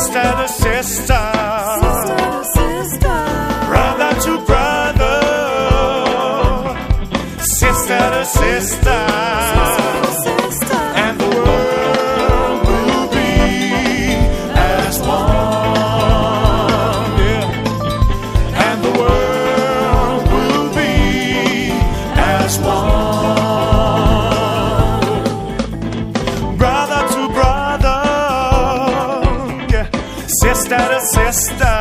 sister to sister, brother to brother, sister to sister, and the world will be as one. Yeah. And the world will be as one. Brother to brother, yeah. Sister to sister,